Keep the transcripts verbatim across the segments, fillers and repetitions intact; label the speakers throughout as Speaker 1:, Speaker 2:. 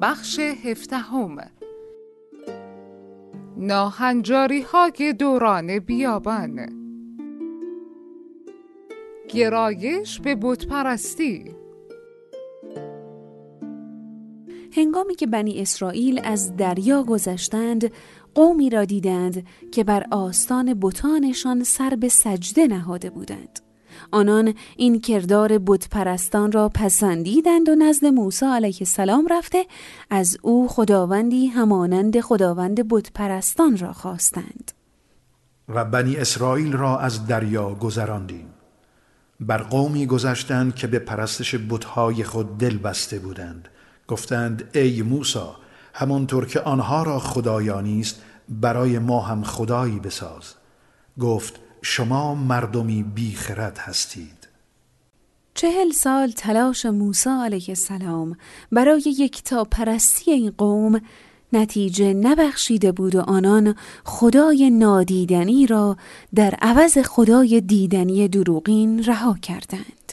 Speaker 1: بخش هفدهم. ناهنجاری های دوران بیابان. گرایش به بت پرستی.
Speaker 2: هنگامی که بنی اسرائیل از دریا گذشتند، قومی را دیدند که بر آستان بتانشان سر به سجده نهاده بودند. آنان این کردار بت پرستان را پسندیدند و نزد موسی علیه السلام رفته از او خداوندی همانند خداوند بت پرستان را خواستند.
Speaker 3: و بنی اسرائیل را از دریا گذراندیم. بر قومی گذشتند که به پرستش بت‌های خود دل بسته بودند. گفتند ای موسی، همانطور که آنها را خدایانی است برای ما هم خدایی بساز. گفت شما مردمی بیخرد هستید.
Speaker 2: چهل سال تلاش موسی علیه السلام برای یکتا پرستی این قوم نتیجه نبخشیده بود و آنان خدای نادیدنی را در عوض خدای دیدنی دروغین رها کردند.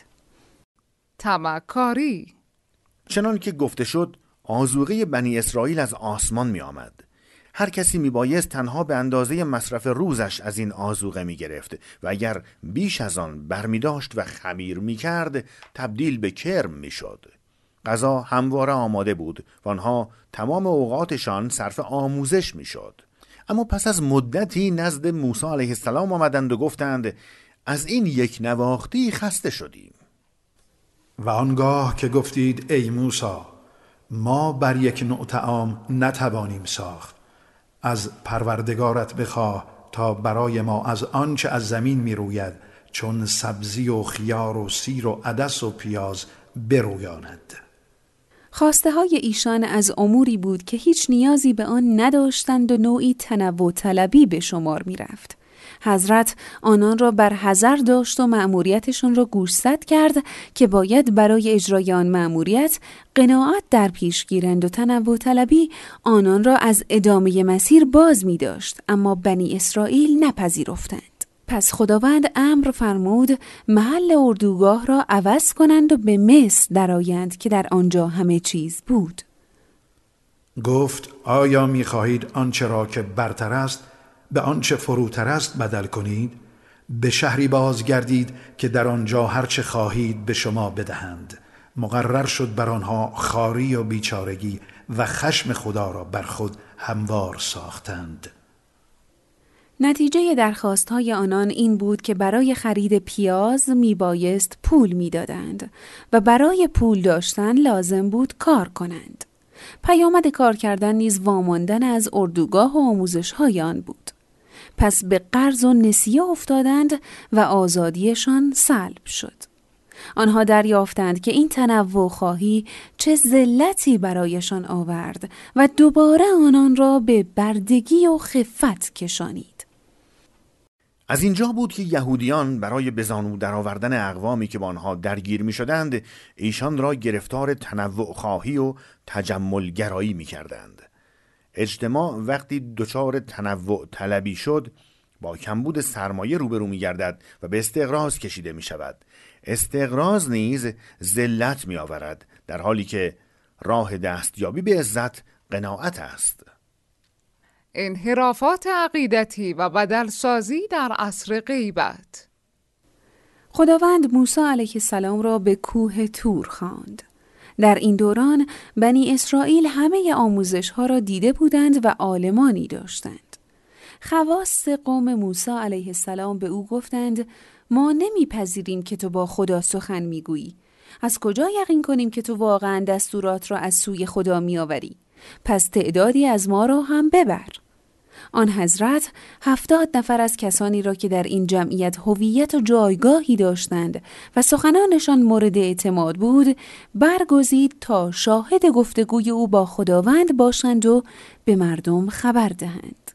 Speaker 1: طمع‌کاری.
Speaker 4: چنان که گفته شد آذوقه بنی اسرائیل از آسمان می آمد. هر کسی می بایست تنها به اندازه مصرف روزش از این آذوقه می گرفت و اگر بیش از آن برمی داشت و خمیر می کرد تبدیل به کرم می شد. غذا همواره آماده بود و آنها تمام اوقاتشان صرف آموزش می شد. اما پس از مدتی نزد موسی علیه السلام آمدند و گفتند از این یک نواختی خسته شدیم.
Speaker 3: و آنگاه که گفتید ای موسی، ما بر یک نوع طعام نتوانیم ساخت، از پروردگارت بخواه تا برای ما از آنچه از زمین می روید چون سبزی و خیار و سیر و عدس و پیاز برویاند.
Speaker 2: خواسته های ایشان از اموری بود که هیچ نیازی به آن نداشتند و نوعی تنوع طلبی به شمار می رفت. حضرت آنان را بر حذر داشت و مأموریتشون را گوشزد کرد که باید برای اجرای آن مأموریت قناعت در پیش گیرند و تنوع طلبی آنان را از ادامه مسیر باز می داشت، اما بنی اسرائیل نپذیرفتند. پس خداوند امر فرمود محل اردوگاه را عوض کنند و به مصر درآیند که در آنجا همه چیز بود.
Speaker 3: گفت آیا می خواهید آنچه را که برتر است به آنچه فروتر است بدل کنید؟ به شهری بازگردید که در آنجا هرچه خواهید به شما بدهند. مقرر شد بر آنها خواری و بیچارگی و خشم خدا را بر خود هموار ساختند.
Speaker 2: نتیجه درخواست‌های آنان این بود که برای خرید پیاز میبایست پول میدادند و برای پول داشتن لازم بود کار کنند. پیامد کار کردن نیز واماندن از اردوگاه و آموزش‌های آن بود. پس به قرض و نسیه افتادند و آزادیشان سلب شد. آنها دریافتند که این تنوع خواهی چه ذلتی برایشان آورد و دوباره آنان را به بردگی و خفت کشانید.
Speaker 4: از اینجا بود که یهودیان برای به زانو درآوردن اقوامی که با آنها درگیر می شدند ایشان را گرفتار تنوع خواهی و تجمل گرایی می کردند. اجتماع وقتی دچار تنوع طلبی شد با کمبود سرمایه روبرو می گردد و به استقراض کشیده می شود. استقراض نیز ذلت می آورد، در حالی که راه دستیابی به عزت قناعت است.
Speaker 1: انحرافات عقیدتی و بدلسازی در عصر غیبت.
Speaker 2: خداوند موسی علیه السلام را به کوه طور خواند. در این دوران بنی اسرائیل همه آموزش‌ها را دیده بودند و عالمانی داشتند. خواص قوم موسی علیه السلام به او گفتند ما نمیپذیریم که تو با خدا سخن میگویی. از کجا یقین کنیم که تو واقعا دستورات را از سوی خدا میآوری؟ پس تعدادی از ما را هم ببر. آن حضرت هفتاد نفر از کسانی را که در این جمعیت هویت و جایگاهی داشتند و سخنانشان مورد اعتماد بود برگزید تا شاهد گفتگوی او با خداوند باشند و به مردم خبر دهند.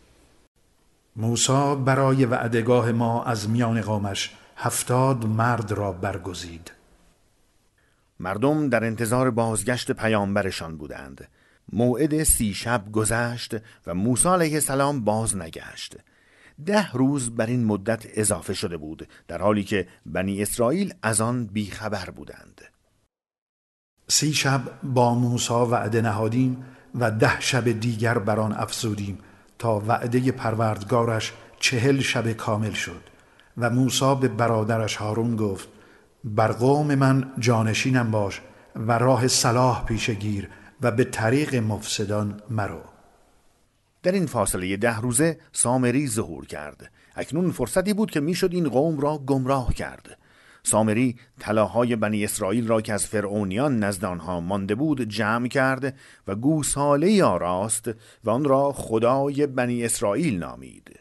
Speaker 3: موسی برای وعدگاه ما از میان قومش هفتاد مرد را برگزید.
Speaker 4: مردم در انتظار بازگشت پیامبرشان بودند. موعد سی شب گذشت و موسی علیه السلام باز نگشت. ده روز بر این مدت اضافه شده بود، در حالی که بنی اسرائیل از آن بیخبر بودند.
Speaker 3: سی شب با موسی وعده نهادیم و ده شب دیگر بر آن افزودیم تا وعده پروردگارش چهل شب کامل شد. و موسی به برادرش هارون گفت بر قوم من جانشینم باش و راه صلاح پیشه گیر و به طریق مفسدان مرو.
Speaker 4: در این فاصله ده روزه سامری ظهور کرد. اکنون فرصتی بود که میشد این قوم را گمراه کرد. سامری طلاهای بنی اسرائیل را که از فرعونیان نزد آنها مانده بود جمع کرد و گوساله آراست و آن را خدای بنی اسرائیل نامید.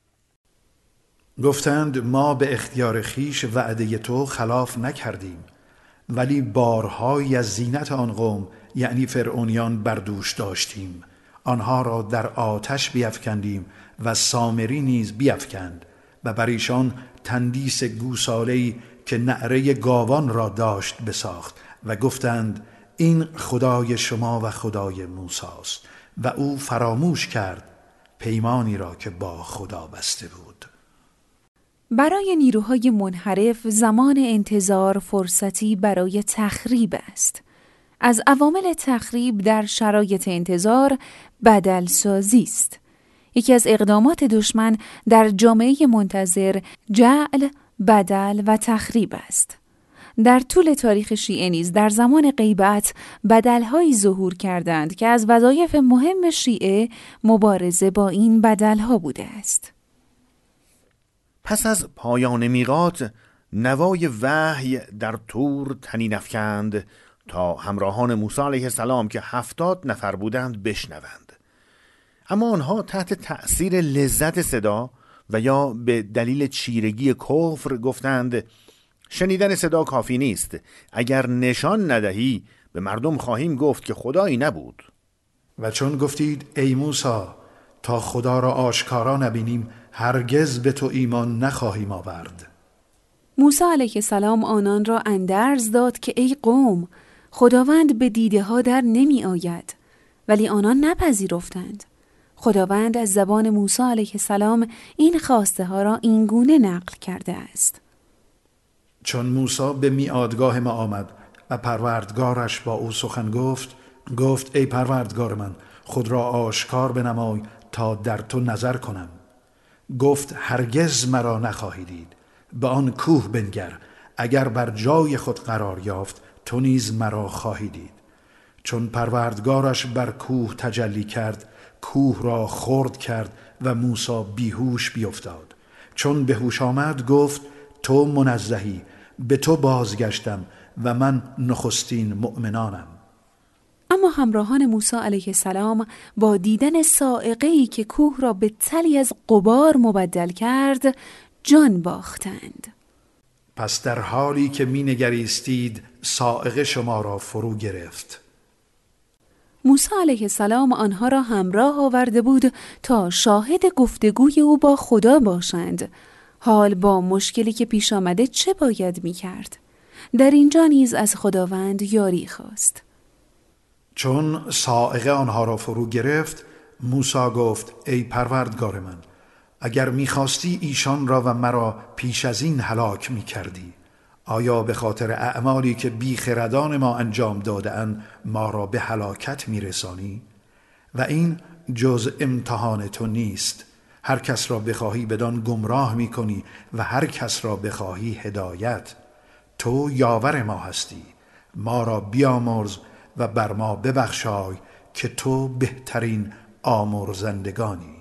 Speaker 3: گفتند ما به اختیار خیش وعده تو خلاف نکردیم، ولی بارهای از زینت آن قوم یعنی فرعونیان بردوش داشتیم. آنها را در آتش بیفکندیم و سامری نیز بیفکند و بر ایشان تندیس گوساله‌ای که نعره گاوان را داشت بساخت و گفتند این خدای شما و خدای موسی است. و او فراموش کرد پیمانی را که با خدا بسته بود.
Speaker 2: برای نیروهای منحرف زمان انتظار فرصتی برای تخریب است. از عوامل تخریب در شرایط انتظار بدل سازی است. یکی از اقدامات دشمن در جامعه منتظر جعل، بدل و تخریب است. در طول تاریخ شیعه نیز در زمان غیبت بدل‌هایی ظهور کردند که از وظایف مهم شیعه مبارزه با این بدل‌ها بوده است.
Speaker 4: پس از پایان میقات نوای وحی در طور طنین افکند تا همراهان موسی علیه السلام که هفتاد نفر بودند بشنوند. اما آنها تحت تأثیر لذت صدا و یا به دلیل چیرگی کفر گفتند شنیدن صدا کافی نیست. اگر نشان ندهی به مردم خواهیم گفت که خدایی نبود.
Speaker 3: و چون گفتید ای موسی تا خدا را آشکارا نبینیم هرگز به تو ایمان نخواهیم آورد.
Speaker 2: موسی علیه السلام آنان را اندرز داد که ای قوم خداوند به دیده ها در نمی آید، ولی آنان نپذیرفتند. خداوند از زبان موسی علیه السلام این خواسته ها را این گونه نقل کرده است.
Speaker 3: چون موسی به میعادگاه ما آمد و پروردگارش با او سخن گفت، گفت ای پروردگار من خود را آشکار بنمای تا در تو نظر کنم. گفت هرگز مرا نخواهی دید. به آن کوه بنگر، اگر بر جای خود قرار یافت تو نیز مرا خواهی دید. چون پروردگارش بر کوه تجلی کرد، کوه را خرد کرد و موسی بیهوش بیفتاد. چون به هوش آمد گفت تو منزهی، به تو بازگشتم و من نخستین مؤمنانم.
Speaker 2: اما همراهان موسی علیه السلام با دیدن صاعقه‌ای که کوه را به تلی از غبار مبدل کرد جان باختند.
Speaker 3: پس در حالی که می نگریستید صاعقه شما را فرو گرفت.
Speaker 2: موسی علیه السلام آنها را همراه آورده بود تا شاهد گفتگوی او با خدا باشند. حال با مشکلی که پیش آمده چه باید می کرد؟ در اینجا نیز از خداوند یاری خواست.
Speaker 3: چون صاعقه آنها را فرو گرفت، موسی گفت ای پروردگار من، اگر می‌خواستی ایشان را و مرا پیش از این هلاک می‌کردی، آیا به خاطر اعمالی که بیخردان ما انجام داده‌اند ما را به هلاکت می‌رسانی؟ و این جز امتحان تو نیست. هر کس را بخواهی بدان گمراه می‌کنی و هر کس را بخواهی هدایت. تو یاور ما هستی، ما را بیامرز و بر ما ببخشای که تو بهترین آمرزندگانی.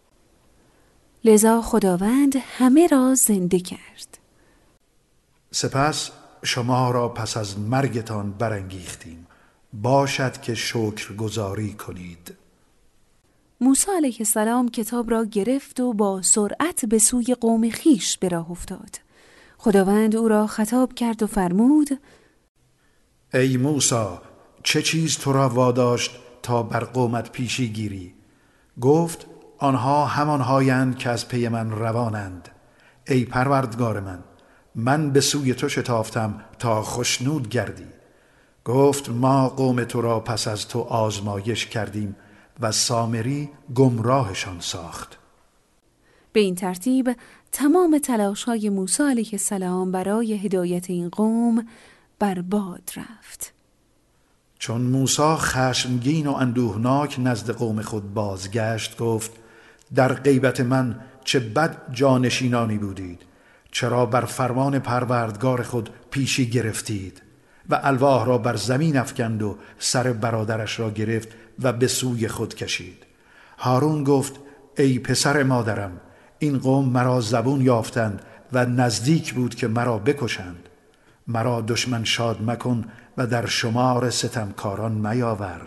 Speaker 2: لذا خداوند همه را زنده کرد.
Speaker 3: سپس شما را پس از مرگتان برانگیختیم، باشد که شکر گزاری کنید.
Speaker 2: موسی علیه السلام کتاب را گرفت و با سرعت به سوی قوم خیش به راه افتاد. خداوند او را خطاب کرد و فرمود
Speaker 3: ای موسی، چه چیز تو را واداشت تا بر قومت پیشی گیری؟ گفت آنها همانهایند که از پی من روانند. ای پروردگار من، من به سوی تو شتافتم تا خشنود گردی. گفت ما قوم تو را پس از تو آزمایش کردیم و سامری گمراهشان ساخت.
Speaker 2: به این ترتیب تمام تلاش‌های موسی علیه السلام برای هدایت این قوم برباد رفت.
Speaker 3: چون موسی خشمگین و اندوهناک نزد قوم خود بازگشت گفت در غیبت من چه بد جانشینانی بودید، چرا بر فرمان پروردگار خود پیشی گرفتید؟ و الواح را بر زمین افکند و سر برادرش را گرفت و به سوی خود کشید. هارون گفت ای پسر مادرم، این قوم مرا زبون یافتند و نزدیک بود که مرا بکشند. مرا دشمن شاد مکن و در شمار ستمکاران میاور.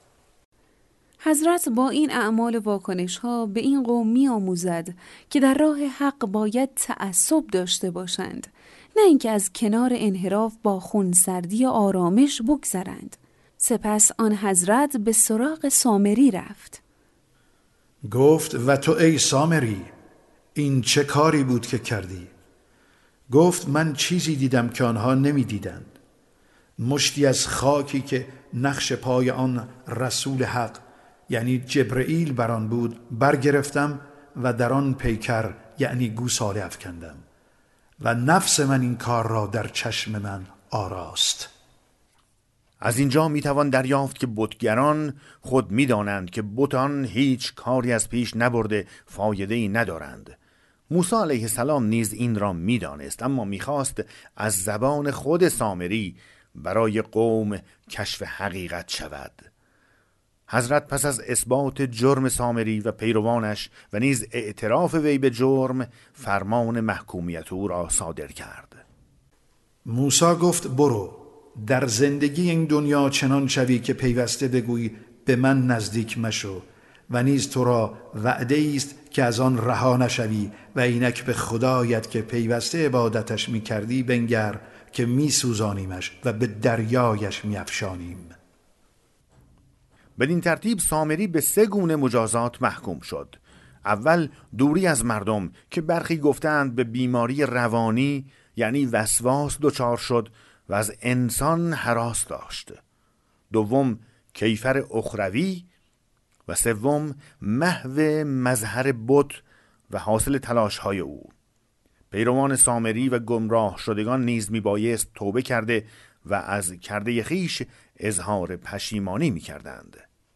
Speaker 2: حضرت با این اعمال و واکنش ها به این قوم می آموزد که در راه حق باید تعصب داشته باشند، نه اینکه از کنار انحراف با خونسردی و آرامش بگذرند. سپس آن حضرت به سراغ سامری رفت.
Speaker 3: گفت و تو ای سامری، این چه کاری بود که کردی؟ گفت من چیزی دیدم که آنها نمی دیدند. مشتی از خاکی که نقش پای آن رسول حق یعنی جبرئیل بر آن بود برگرفتم و در آن پیکر یعنی گوساله افکندم و نفس من این کار را در چشم من آراست.
Speaker 4: از اینجا میتوان دریافت که بتگران خود میدانند که بتان هیچ کاری از پیش نبرده فایده‌ای ندارند. موسی علیه السلام نیز این را میدانست، اما میخواست از زبان خود سامری برای قوم کشف حقیقت شود. حضرت پس از اثبات جرم سامری و پیروانش و نیز اعتراف وی به جرم، فرمان محکومیت او را صادر کرد.
Speaker 3: موسی گفت برو در زندگی این دنیا چنان شوی که پیوسته بگویی به من نزدیک مشو و نیز تو را وعده است که از آن رها نشوی و اینک به خدایت که پیوسته عبادتش می کردی بنگر که می سوزانیمش و به دریایش می افشانیم.
Speaker 4: بدین ترتیب سامری به سه گونه مجازات محکوم شد. اول دوری از مردم که برخی گفتند به بیماری روانی یعنی وسواس دچار شد و از انسان هراس داشت. دوم کیفر اخروی و سوم محو مظهر بت و حاصل تلاش‌های او. پیروان سامری و گمراه شدگان نیز میبایست توبه کرده و از کرده خیش اظهار پشیمانی میکردند.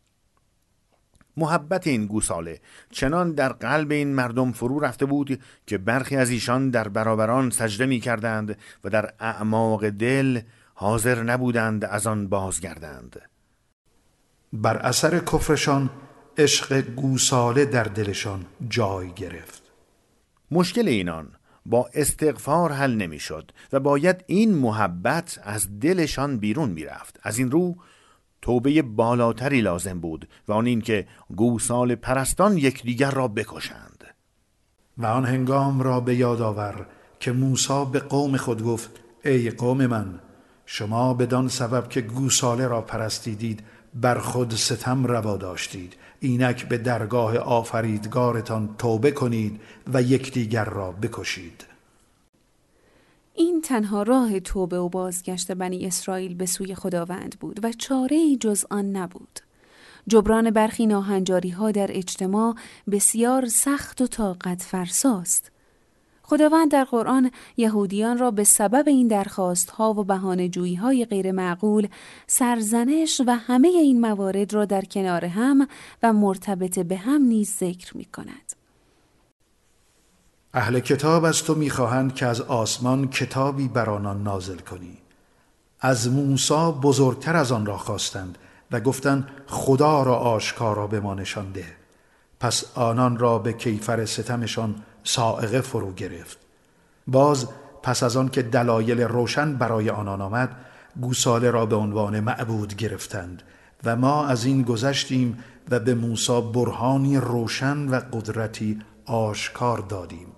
Speaker 4: محبت این گوساله چنان در قلب این مردم فرو رفته بود که برخی از ایشان در برابران سجده میکردند و در اعماق دل حاضر نبودند از آن بازگردند.
Speaker 3: بر اثر کفرشان عشق گوساله در دلشان جای گرفت.
Speaker 4: مشکل اینان با استغفار حل نمی شد و باید این محبت از دلشان بیرون می رفت. از این رو توبه بالاتری لازم بود و آن این که گوساله پرستان یکدیگر را بکشند.
Speaker 3: و آن هنگام را به یاد آور که موسی به قوم خود گفت ای قوم من، شما بدان سبب که گوساله را پرستیدید بر خود ستم روا داشتید. اینک به درگاه آفریدگارتان توبه کنید و یکدیگر را بکشید.
Speaker 2: این تنها راه توبه و بازگشت بنی اسرائیل به سوی خداوند بود و چاره‌ای جز آن نبود. جبران برخی ناهنجاری ها در اجتماع بسیار سخت و طاقت فرساست. خداوند در قرآن یهودیان را به سبب این درخواست ها و بهانه جویی های غیر معقول سرزنش و همه این موارد را در کنار هم و مرتبط به هم نیز ذکر می کند.
Speaker 3: اهل کتاب از تو می‌خواهند که از آسمان کتابی بر آنان نازل کنی. از موسی بزرگتر از آن را خواستند و گفتند خدا را آشکارا به ما نشان ده. پس آنان را به کیفر ستمشان صاعقه فرو گرفت. باز پس از آن که دلایل روشن برای آنان آمد، گوساله را به عنوان معبود گرفتند و ما از این گذشتیم و به موسی برهانی روشن و قدرتی آشکار دادیم.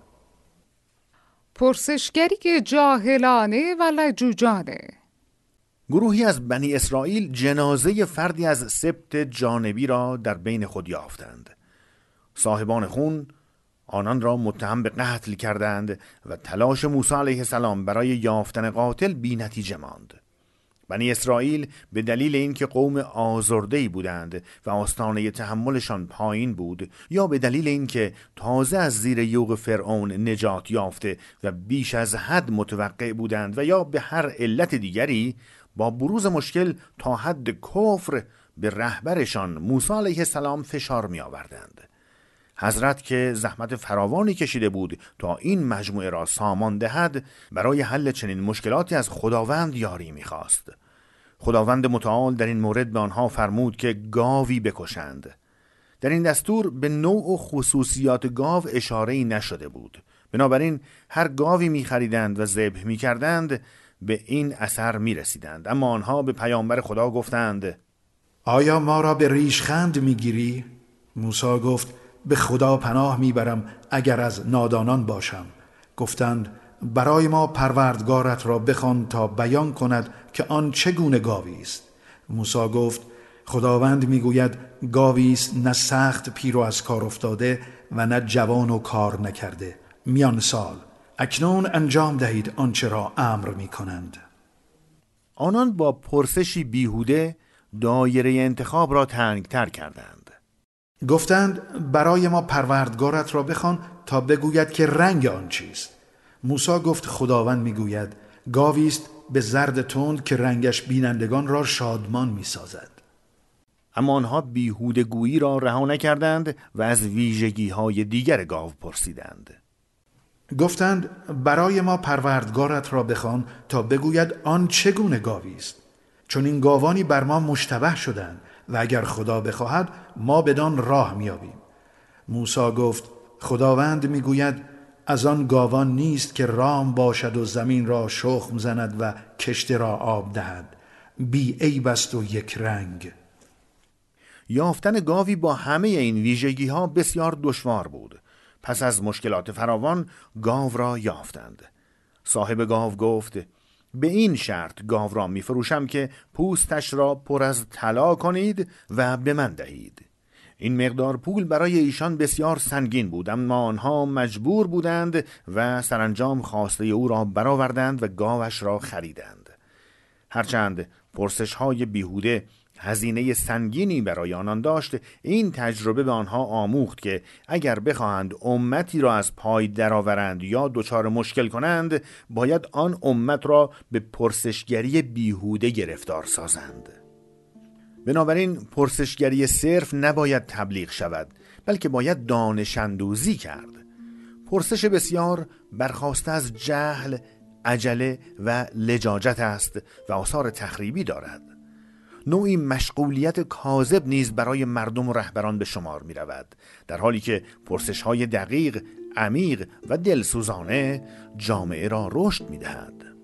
Speaker 1: پرسشگری که جاهلانه و لجوجانه.
Speaker 4: گروهی از بنی اسرائیل جنازه فردی از سبط جانبی را در بین خود یافتند. صاحبان خون آنان را متهم به قتل کردند و تلاش موسی علیه السلام برای یافتن قاتل بی نتیجه ماند. بنی اسرائیل به دلیل اینکه قوم آزرده‌ای بودند و آستانه تحملشان پایین بود، یا به دلیل اینکه تازه از زیر یوغ فرعون نجات یافته و بیش از حد متوقع بودند، و یا به هر علت دیگری با بروز مشکل تا حد کفر به رهبرشان موسی علیه السلام فشار می آوردند. حضرت که زحمت فراوانی کشیده بود تا این مجموعه را سامان دهد، برای حل چنین مشکلاتی از خداوند یاری می خواست. خداوند متعال در این مورد به آنها فرمود که گاوی بکشند. در این دستور به نوع و خصوصیات گاو اشاره‌ای نشده بود. بنابراین هر گاوی می خریدند و ذبح می کردند به این اثر می رسیدند. اما آنها به پیامبر خدا گفتند:
Speaker 3: آیا ما را به ریشخند می گیری؟ موسی گفت: به خدا پناه می برم اگر از نادانان باشم. گفتند: برای ما پروردگارت را بخوان تا بیان کند که آن چگونه گاوی است. موسی گفت: خداوند میگوید گاوی است نه سخت پیر و از کار افتاده و نه جوان و کار نکرده، میان سال. اکنون انجام دهید آنچه را امر میکنند.
Speaker 4: آنان با پرسشی بیهوده دایره انتخاب را تنگتر کردند.
Speaker 3: گفتند: برای ما پروردگارت را بخوان تا بگوید که رنگ آن چیست. موسی گفت: خداوند میگوید گاوی است به زرد تند که رنگش بینندگان را شادمان میسازد.
Speaker 4: اما آنها بیهوده گویی را رها نکردند و از ویژگی های دیگر گاو پرسیدند.
Speaker 3: گفتند: برای ما پروردگارت را بخوان تا بگوید آن چگونه گاوی است. چون این گاوانی بر ما مشتبه شدند و اگر خدا بخواهد ما بدان راه میابیم. موسی گفت: خداوند میگوید از آن گاوان نیست که رام باشد و زمین را شخم زند و کشته را آب دهد، بی عیب است و یک رنگ.
Speaker 4: یافتن گاوی با همه این ویژگی ها بسیار دشوار بود. پس از مشکلات فراوان گاو را یافتند. صاحب گاو گفت: به این شرط گاو را می فروشم که پوستش را پر از طلا کنید و به من دهید. این مقدار پول برای ایشان بسیار سنگین بود، اما آنها مجبور بودند و سرانجام خواسته او را برآوردند و گاوش را خریدند. هرچند پرسش های بیهوده هزینه سنگینی برای آنان داشت، این تجربه به آنها آموخت که اگر بخواهند امتی را از پای درآورند یا دچار مشکل کنند، باید آن امت را به پرسشگری بیهوده گرفتار سازند. بنابراین پرسشگری صرف نباید تبلیغ شود، بلکه باید دانش‌اندوزی کرد. پرسش بسیار برخاسته از جهل، عجله و لجاجت است و آثار تخریبی دارد. نوعی مشغولیت کاذب نیز برای مردم و رهبران به شمار می رود، در حالی که پرسش‌های دقیق، عمیق و دلسوزانه جامعه را رشد می دهد.